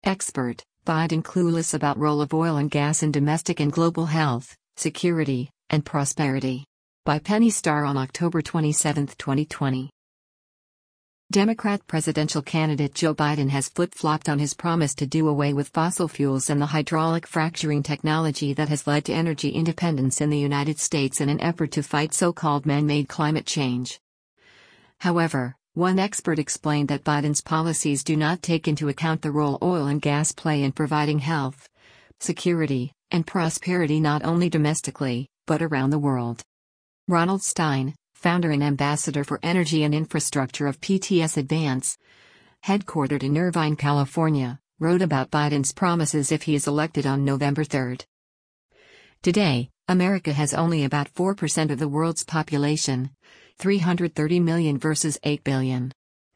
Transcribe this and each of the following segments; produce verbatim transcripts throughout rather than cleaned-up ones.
Expert, Biden clueless about role of oil and gas in domestic and global health, security, and prosperity. By Penny Starr on October twenty-seventh, twenty twenty. Democrat presidential candidate Joe Biden has flip-flopped on his promise to do away with fossil fuels and the hydraulic fracturing technology that has led to energy independence in the United States in an effort to fight so-called man-made climate change. However, one expert explained that Biden's policies do not take into account the role oil and gas play in providing health, security, and prosperity not only domestically, but around the world. Ronald Stein, founder and ambassador for energy and infrastructure of P T S Advance, headquartered in Irvine, California, wrote about Biden's promises if he is elected on November third. Today, America has only about four percent of the world's population, three hundred thirty million versus eight billion.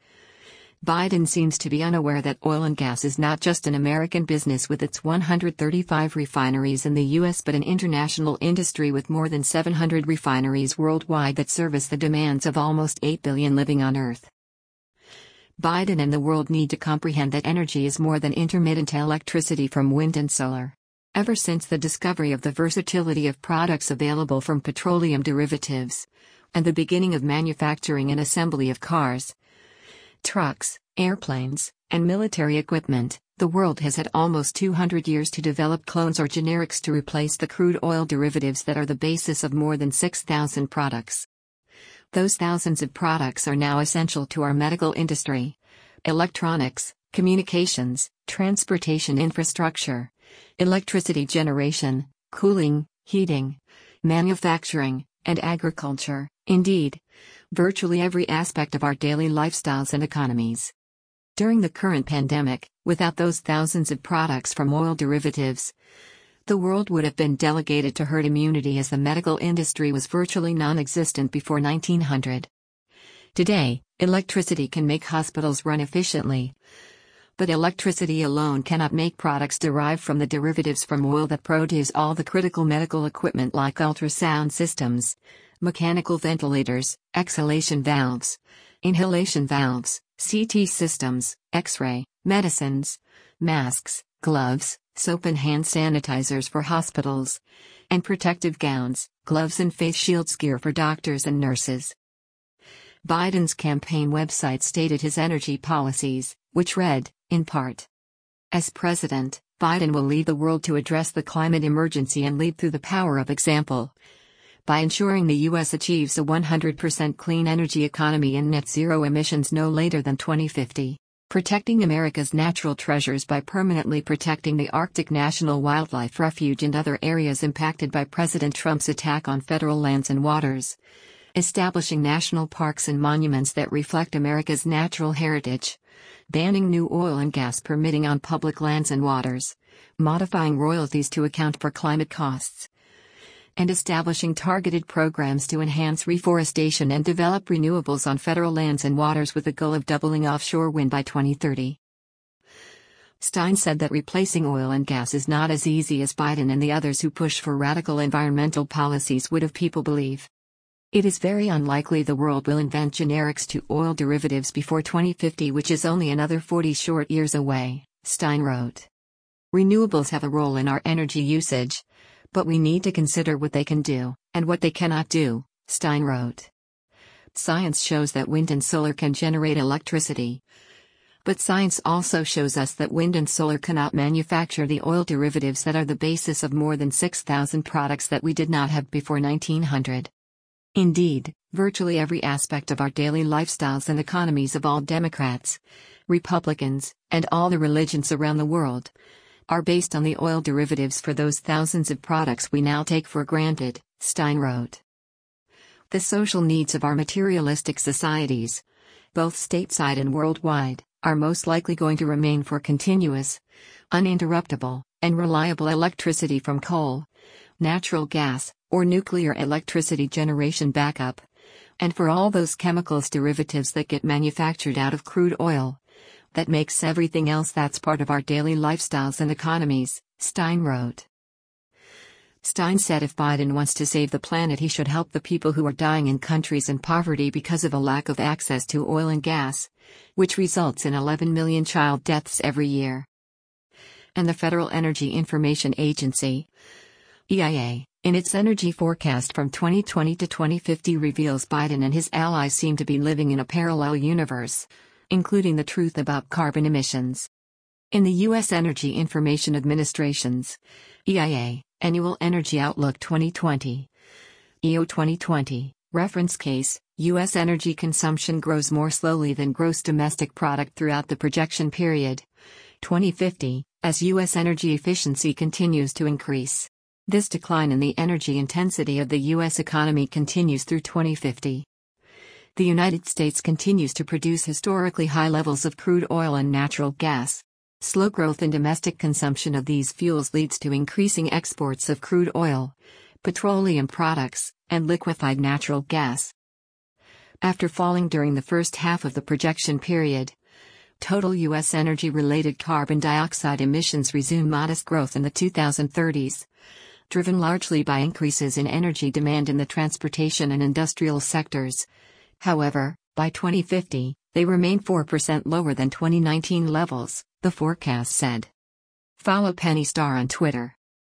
Biden seems to be unaware that oil and gas is not just an American business with its one hundred thirty-five refineries in the U S but an international industry with more than seven hundred refineries worldwide that service the demands of almost eight billion living on Earth. Biden and the world need to comprehend that energy is more than intermittent electricity from wind and solar. Ever since the discovery of the versatility of products available from petroleum derivatives, and the beginning of manufacturing and assembly of cars, trucks, airplanes, and military equipment, the world has had almost two hundred years to develop clones or generics to replace the crude oil derivatives that are the basis of more than six thousand products. Those thousands of products are now essential to our medical industry, electronics, communications, transportation infrastructure, electricity generation, cooling, heating, manufacturing, and agriculture, indeed, virtually every aspect of our daily lifestyles and economies. During the current pandemic, without those thousands of products from oil derivatives, the world would have been delegated to herd immunity as the medical industry was virtually non-existent before nineteen hundred. Today, electricity can make hospitals run efficiently, but electricity alone cannot make products derived from the derivatives from oil that produce all the critical medical equipment like ultrasound systems, mechanical ventilators, exhalation valves, inhalation valves, C T systems, X-ray, medicines, masks, gloves, soap and hand sanitizers for hospitals, and protective gowns, gloves and face shields gear for doctors and nurses. Biden's campaign website stated his energy policies, which read, in part, "As president, Biden will lead the world to address the climate emergency and lead through the power of example, by ensuring the U S achieves a one hundred percent clean energy economy and net zero emissions no later than twenty fifty, protecting America's natural treasures by permanently protecting the Arctic National Wildlife Refuge and other areas impacted by President Trump's attack on federal lands and waters, establishing national parks and monuments that reflect America's natural heritage, banning new oil and gas permitting on public lands and waters, modifying royalties to account for climate costs, and establishing targeted programs to enhance reforestation and develop renewables on federal lands and waters with the goal of doubling offshore wind by twenty thirty. Stein said that replacing oil and gas is not as easy as Biden and the others who push for radical environmental policies would have people believe. It is very unlikely the world will invent generics to oil derivatives before twenty fifty, which is only another forty short years away, Stein wrote. Renewables have a role in our energy usage, but we need to consider what they can do, and what they cannot do, Stein wrote. Science shows that wind and solar can generate electricity. But science also shows us that wind and solar cannot manufacture the oil derivatives that are the basis of more than six thousand products that we did not have before nineteen hundred. Indeed, virtually every aspect of our daily lifestyles and economies of all Democrats, Republicans, and all the religions around the world, are based on the oil derivatives for those thousands of products we now take for granted, Stein wrote. The social needs of our materialistic societies, both stateside and worldwide, are most likely going to remain for continuous, uninterruptible, and reliable electricity from coal, natural gas, or nuclear electricity generation backup, and for all those chemicals derivatives that get manufactured out of crude oil, that makes everything else that's part of our daily lifestyles and economies, Stein wrote. Stein said if Biden wants to save the planet, he should help the people who are dying in countries in poverty because of a lack of access to oil and gas, which results in eleven million child deaths every year. and the Federal Energy Information Agency, E I A, in its energy forecast from twenty twenty to twenty fifty reveals Biden and his allies seem to be living in a parallel universe, including the truth about carbon emissions. In the U S Energy Information Administration's E I A Annual Energy Outlook twenty twenty, E O twenty twenty, reference case, U S energy consumption grows more slowly than gross domestic product throughout the projection period, twenty fifty, as U S energy efficiency continues to increase. This decline in the energy intensity of the U S economy continues through twenty fifty. The United States continues to produce historically high levels of crude oil and natural gas. Slow growth in domestic consumption of these fuels leads to increasing exports of crude oil, petroleum products, and liquefied natural gas. After falling during the first half of the projection period, total U S energy-related carbon dioxide emissions resume modest growth in the twenty thirties, driven largely by increases in energy demand in the transportation and industrial sectors. However, by twenty fifty, they remain four percent lower than twenty nineteen levels, the forecast said. Follow Penny Star on Twitter.